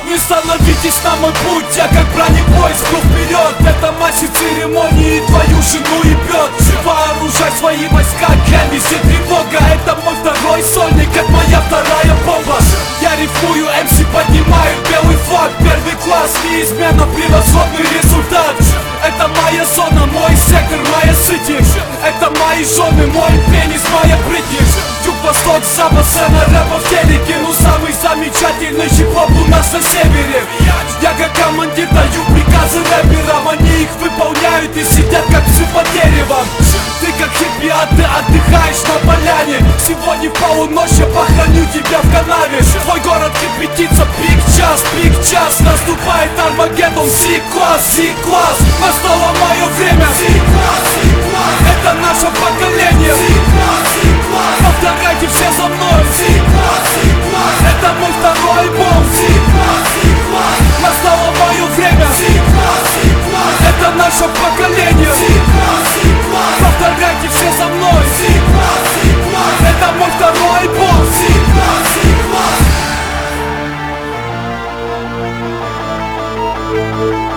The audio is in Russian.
Не становитесь на мой путь, я как бронепоезд, иду вперед. Это мастер церемонии, твою жену ебет. Вооружай свои войска, глянь, везде тревога. Это мой второй сольник, это моя вторая бомба. Я рифмую, МС поднимают белый флаг. Первый класс, неизменно превосходный результат. Это моя зона, мой сектор, моя сити. Это мои жены, мой пенис, моя Бритни. Юг, восток, запад, сцена рэпа в телеке. Ну самый замечательный хип-хоп у нас на севере. Я как командир даю приказы рэперам. Они их выполняют и сидят как псы под деревом. Ты как хиппи, а ты отдыхаешь на поляне. Сегодня в полуночь я похороню тебя в канаве. Твой город кипятится, пик час. Наступает Армагеддон, C-класс, C-класс. Настало мое время, C-класс, C-класс. Это наше поколение, C-класс, C-класс. Повторяйте все за мной, C-класс, C-класс. Это мой второй альбом, C-класс, C-класс. Настало мое время, C-класс, C-класс. Это наше поколение, C-класс, C-класс. Повторяйте все за мной, C-класс, C-класс. Это мой второй альбом, C-класс, C-класс.